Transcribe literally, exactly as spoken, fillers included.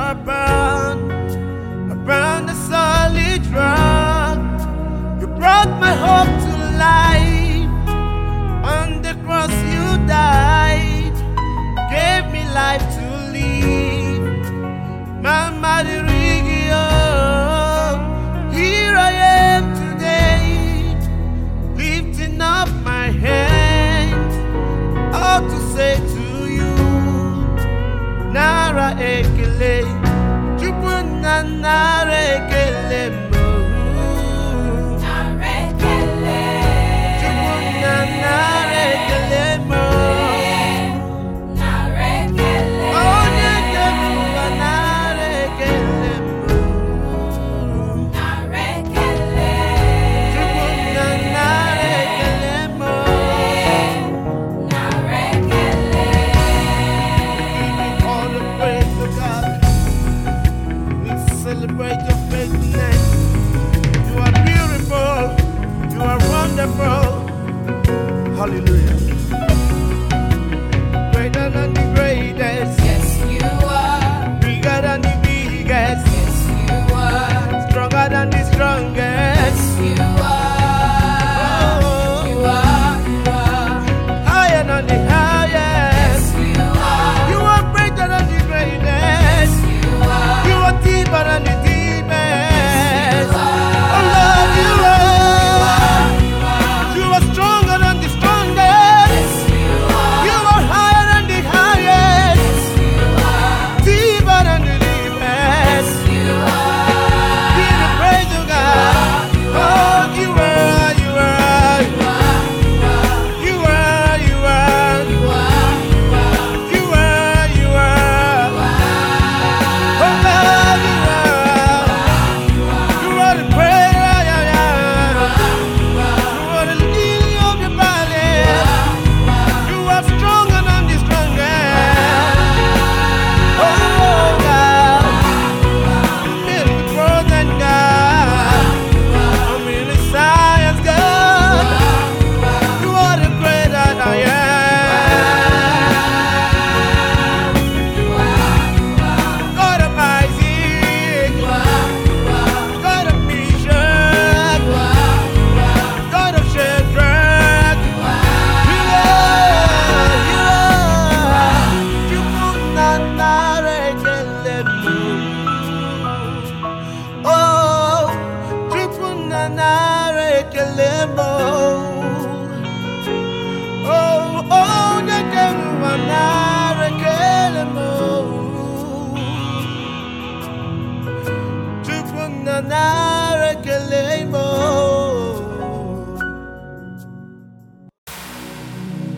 upon, upon the solid rock. You brought my hope to life. On the cross you died, gave me life to live. Mama Dirigio, here I am today, lifting up my hands, all to say to you, Nara Ekele, Chukuna Nara Ekele mo. Nara Ekele, Chukuna Nara Ekele mo. Nara Ekele, Onye Kemuwa Nara Ekele mo. Nara Ekele, Chukuna Nara Ekele mo. Nara Ekele. All the praise of God. We celebrate your faithfulness. You are beautiful. You are wonderful. Hallelujah. Greater than the greatest. Yes, you are. Bigger than the biggest. Yes, you are. Stronger than the strongest. You are. Oh, You are. You are. higher than the highest. Yes, you are. You are greater than the greatest. You are. You are deeper than the deepest. are. Oh Lord, you are. You are. You are stronger than the strongest. Yes, you are. You are higher than the highest. You are. Deeper than the deepest. You are. Give the praise to God. Oh, you are, you are. You are, you are. You are. You are, you are. Oh Lord, you are. You are the great I am. You are the lily of the valley. You are stronger than the strongest. Oh God, I'm in the growth and God. I'm in the science, God. You are the great I am. God of Isaac, God of Meshach, God of Shadrach, you are, you are. You put Nana Rekelemo. Oh, you put Nana Rekelemo. Oh, oh, the Nana Rekelemo. You put Nana